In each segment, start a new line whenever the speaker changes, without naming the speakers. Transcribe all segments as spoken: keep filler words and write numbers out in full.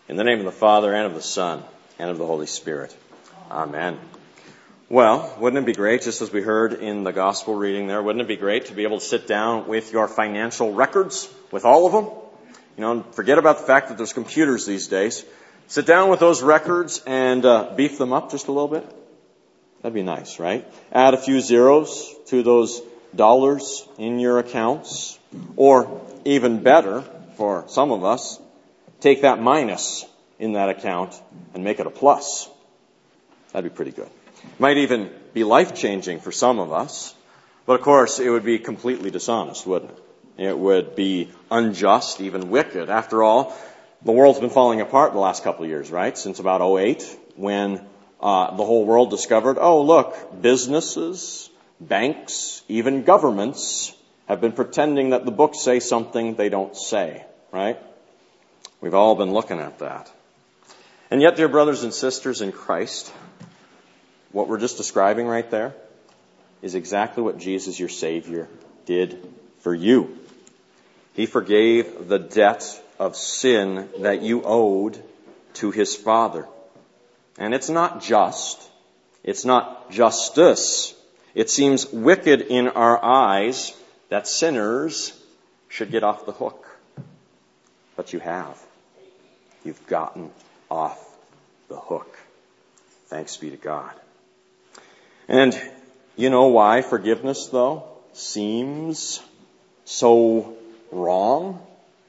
In the name of the Father, and of the Son, and of the Holy Spirit. Amen. Well, wouldn't it be great, just as we heard in the gospel reading there, wouldn't it be great to be able to sit down with your financial records, with all of them? You know, forget about the fact that there's computers these days. Sit down with those records and uh, beef them up just a little bit. That'd be nice, right? Add a few zeros to those dollars in your accounts. Or, even better, for some of us, take that minus in that account and make it a plus. That'd be pretty good. It might even be life-changing for some of us. But of course, it would be completely dishonest, wouldn't it? It would be unjust, even wicked. After all, the world's been falling apart the last couple of years, right? Since about oh eight, when uh, the whole world discovered, oh, look, businesses, banks, even governments have been pretending that the books say something they don't say, right? We've all been looking at that. And yet, dear brothers and sisters in Christ, what we're just describing right there is exactly what Jesus, your Savior, did for you. He forgave the debt of sin that you owed to His Father. And it's not just. It's not justice. It seems wicked in our eyes that sinners should get off the hook. But you have. You've gotten off the hook. Thanks be to God. And you know why forgiveness, though, seems so wrong?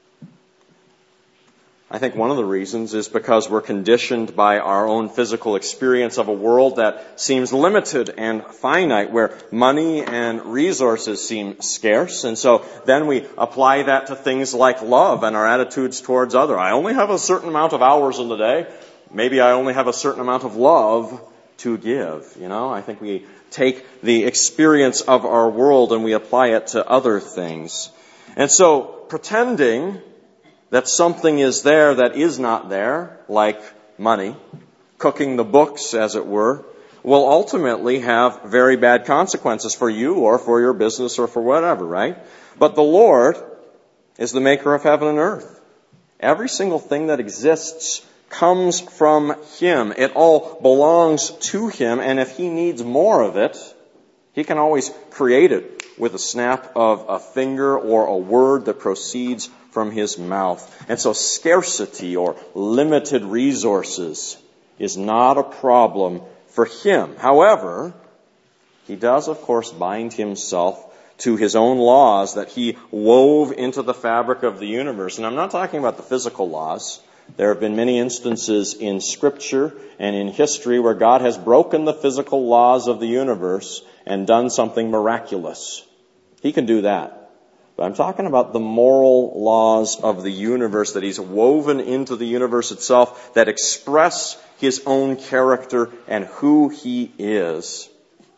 I think one of the reasons is because we're conditioned by our own physical experience of a world that seems limited and finite, where money and resources seem scarce. And so then we apply that to things like love and our attitudes towards others. I only have a certain amount of hours in the day. Maybe I only have a certain amount of love to give. You know, I think we take the experience of our world and we apply it to other things. And so pretending that something is there that is not there, like money, cooking the books, as it were, will ultimately have very bad consequences for you or for your business or for whatever, right? But the Lord is the maker of heaven and earth. Every single thing that exists comes from Him. It all belongs to Him, and if He needs more of it, He can always create it with a snap of a finger or a word that proceeds from His mouth. And so scarcity or limited resources is not a problem for Him. However, He does, of course, bind Himself to His own laws that He wove into the fabric of the universe. And I'm not talking about the physical laws. There have been many instances in Scripture and in history where God has broken the physical laws of the universe and done something miraculous. He can do that. But I'm talking about the moral laws of the universe that He's woven into the universe itself that express His own character and who He is.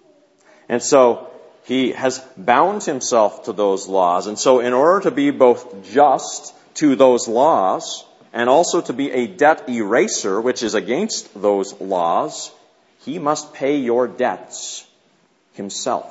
And so He has bound Himself to those laws. And so in order to be both just to those laws and also to be a debt eraser, which is against those laws, He must pay your debts Himself.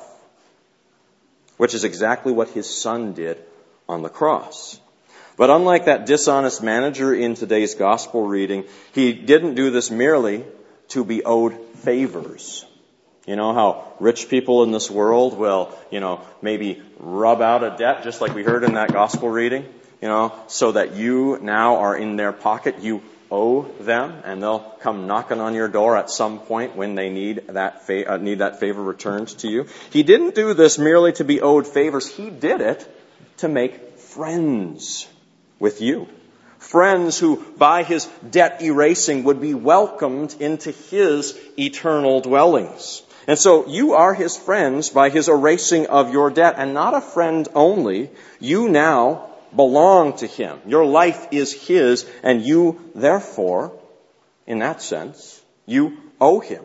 Which is exactly what His Son did on the cross. But unlike that dishonest manager in today's gospel reading, He didn't do this merely to be owed favors. You know how rich people in this world will, you know, maybe rub out a debt, just like we heard in that gospel reading, you know, so that you now are in their pocket. You owe them, and they'll come knocking on your door at some point when they need that fa- uh, need that favor returned to you. He didn't do this merely to be owed favors. He did it to make friends with you. Friends who, by His debt erasing, would be welcomed into His eternal dwellings. And so you are His friends by His erasing of your debt. And not a friend only. You now belong to Him. Your life is His, and you, therefore, in that sense, you owe Him.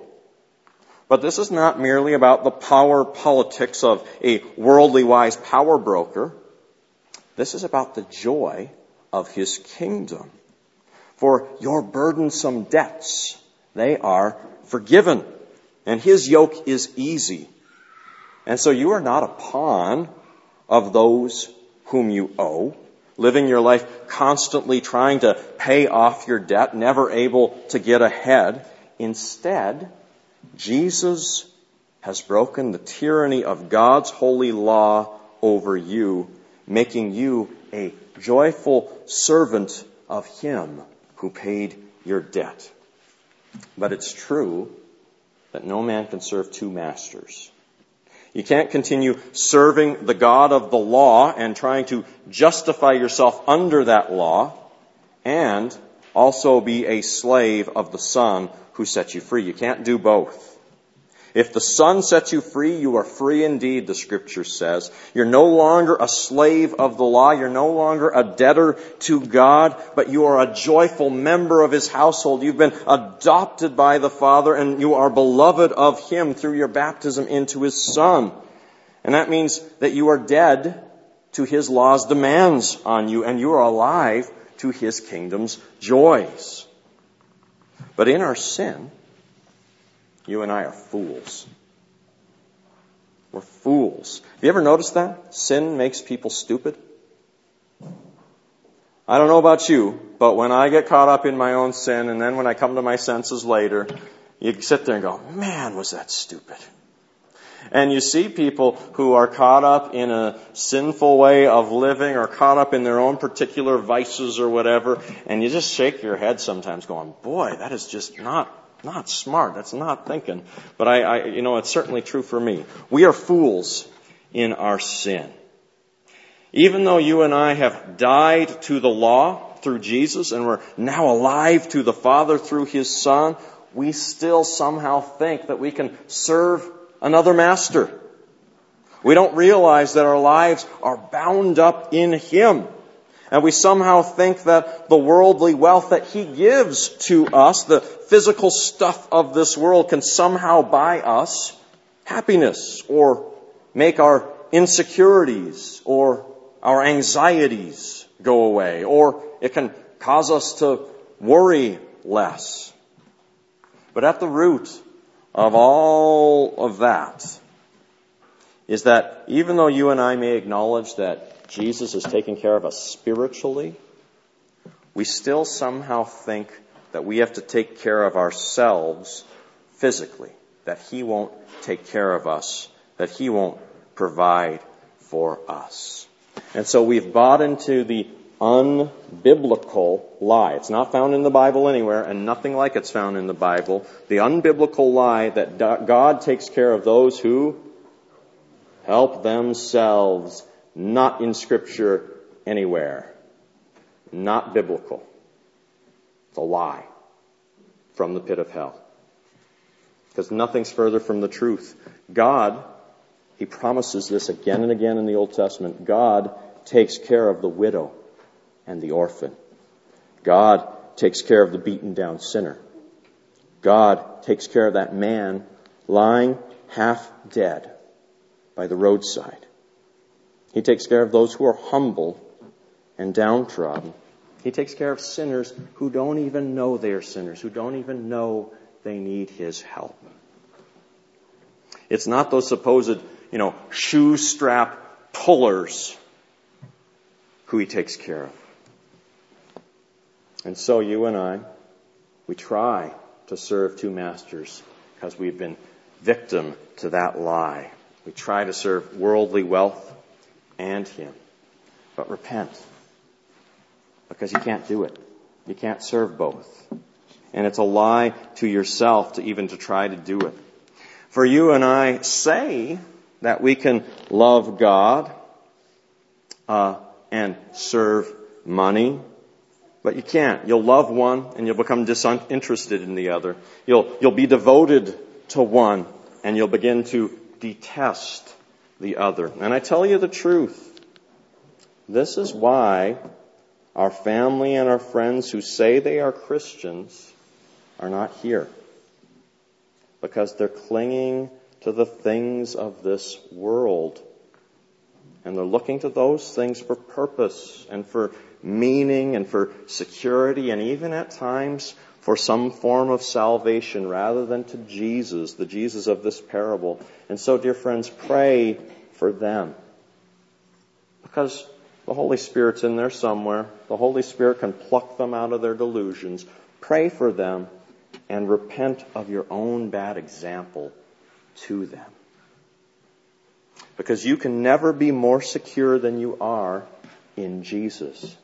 But this is not merely about the power politics of a worldly wise power broker. This is about the joy of His kingdom. For your burdensome debts, they are forgiven, and His yoke is easy. And so you are not a pawn of those whom you owe. living your life constantly trying to pay off your debt, never able to get ahead. Instead, Jesus has broken the tyranny of God's holy law over you, making you a joyful servant of Him who paid your debt. But it's true that no man can serve two masters. You can't continue serving the God of the law and trying to justify yourself under that law and also be a slave of the Son who set you free. You can't do both. If the Son sets you free, you are free indeed, the Scripture says. You're no longer a slave of the law. You're no longer a debtor to God, but you are a joyful member of His household. You've been adopted by the Father, and you are beloved of Him through your baptism into His Son. And that means that you are dead to His law's demands on you, and you are alive to His kingdom's joys. But in our sin, you and I are fools. We're fools. Have you ever noticed that? Sin makes people stupid. I don't know about you, but when I get caught up in my own sin, and then when I come to my senses later, you sit there and go, man, was that stupid. And you see people who are caught up in a sinful way of living or caught up in their own particular vices or whatever, and you just shake your head sometimes going, boy, that is just not Not smart. That's not thinking. But I, I, you know, it's certainly true for me. We are fools in our sin. Even though you and I have died to the law through Jesus and we're now alive to the Father through His Son, we still somehow think that we can serve another master. We don't realize that our lives are bound up in Him. And we somehow think that the worldly wealth that He gives to us, the physical stuff of this world, can somehow buy us happiness or make our insecurities or our anxieties go away, or it can cause us to worry less. But at the root of all of that is that even though you and I may acknowledge that Jesus is taking care of us spiritually, we still somehow think that we have to take care of ourselves physically, that He won't take care of us, that He won't provide for us. And so we've bought into the unbiblical lie. It's not found in the Bible anywhere, and nothing like it's found in the Bible. The unbiblical lie that God takes care of those who help themselves. Not in Scripture anywhere. Not biblical. It's a lie from the pit of hell. Because nothing's further from the truth. God, He promises this again and again in the Old Testament. God takes care of the widow and the orphan. God takes care of the beaten down sinner. God takes care of that man lying half dead by the roadside. He takes care of those who are humble and downtrodden. He takes care of sinners who don't even know they're sinners, who don't even know they need His help. It's not those supposed, you know, shoe strap pullers who He takes care of. And so you and I, we try to serve two masters because we've been victim to that lie. We try to serve worldly wealth and Him. But repent. Because you can't do it. You can't serve both. And it's a lie to yourself to even to try to do it. For you and I say that we can love God uh, and serve money, but you can't. You'll love one and you'll become disinterested in the other. You'll you'll be devoted to one and you'll begin to detest the other. And I tell you the truth. This is why our family and our friends who say they are Christians are not here. Because they're clinging to the things of this world. And they're looking to those things for purpose and for meaning and for security and even at times for some form of salvation rather than to Jesus, the Jesus of this parable. And so, dear friends, pray for them. Because The Holy Spirit's in there somewhere. The Holy Spirit can pluck them out of their delusions. Pray for them and repent of your own bad example to them. Because you can never be more secure than you are in Jesus.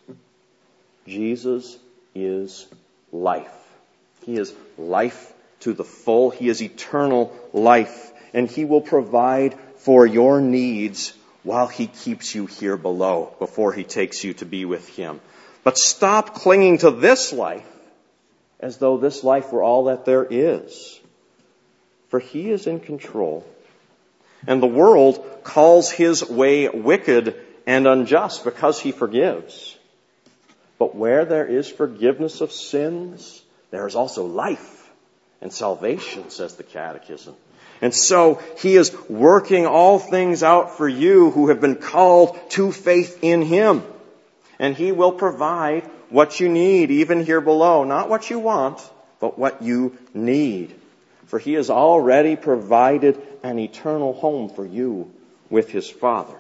Jesus is life. He is life to the full. He is eternal life. And He will provide for your needs while He keeps you here below before He takes you to be with Him. But stop clinging to this life as though this life were all that there is. For He is in control. And the world calls His way wicked and unjust because He forgives. But where there is forgiveness of sins, there is also life and salvation, says the Catechism. And so He is working all things out for you who have been called to faith in Him. And He will provide what you need, even here below. Not what you want, but what you need. For He has already provided an eternal home for you with His Father.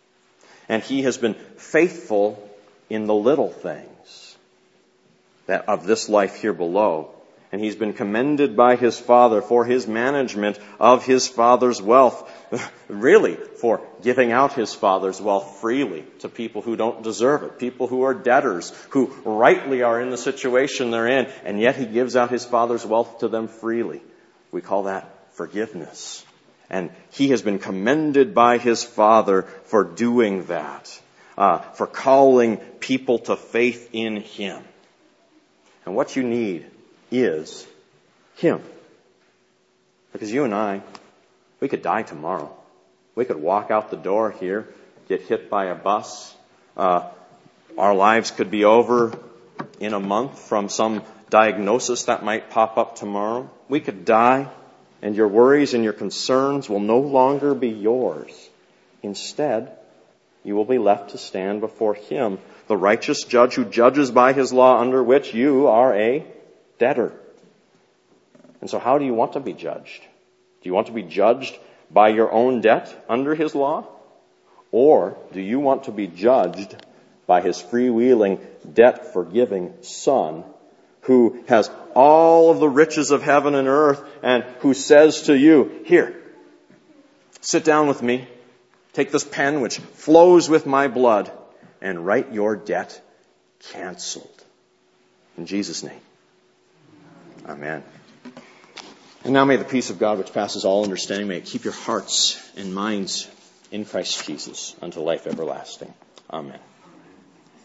And He has been faithful in the little things that of this life here below. And He's been commended by His Father for His management of His Father's wealth. Really, for giving out His Father's wealth freely to people who don't deserve it. People who are debtors, who rightly are in the situation they're in. And yet He gives out His Father's wealth to them freely. We call that forgiveness. And He has been commended by His Father for doing that. Uh, for calling people to faith in Him. And what you need is Him. Because you and I, we could die tomorrow. We could walk out the door here, get hit by a bus. Uh, our lives could be over in a month from some diagnosis that might pop up tomorrow. We could die, and your worries and your concerns will no longer be yours. Instead, you will be left to stand before Him, the righteous judge who judges by His law, under which you are a debtor. And so how do you want to be judged? Do you want to be judged by your own debt under His law? Or do you want to be judged by His freewheeling, debt-forgiving Son, who has all of the riches of heaven and earth, and who says to you, here, sit down with me, take this pen which flows with my blood, and write your debt canceled. In Jesus' name. Amen. And now may the peace of God, which passes all understanding, may it keep your hearts and minds in Christ Jesus unto life everlasting. Amen.